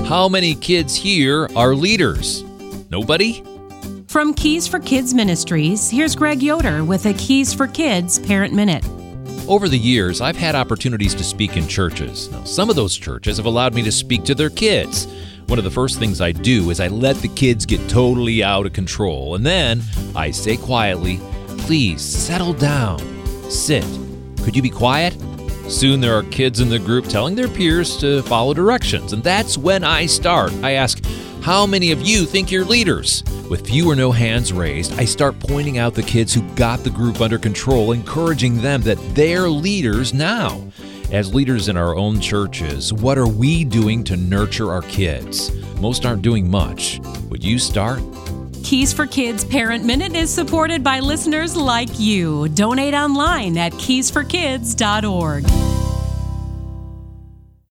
How many kids here are leaders? Nobody? From Keys for Kids Ministries, here's Greg Yoder with a Keys for Kids Parent Minute. Over the years, I've had opportunities to speak in churches. Now, some of those churches have allowed me to speak to their kids. One of the first things I do is I let the kids get totally out of control, and then I say quietly, "Please settle down. Sit. Could you be quiet?" Soon there are kids in the group telling their peers to follow directions, and that's when I start. I ask, "How many of you think you're leaders?" With few or no hands raised, I start pointing out the kids who got the group under control, encouraging them that they're leaders now. As leaders in our own churches, what are we doing to nurture our kids? Most aren't doing much. Would you start? Keys for Kids Parent Minute is supported by listeners like you. Donate online at keysforkids.org.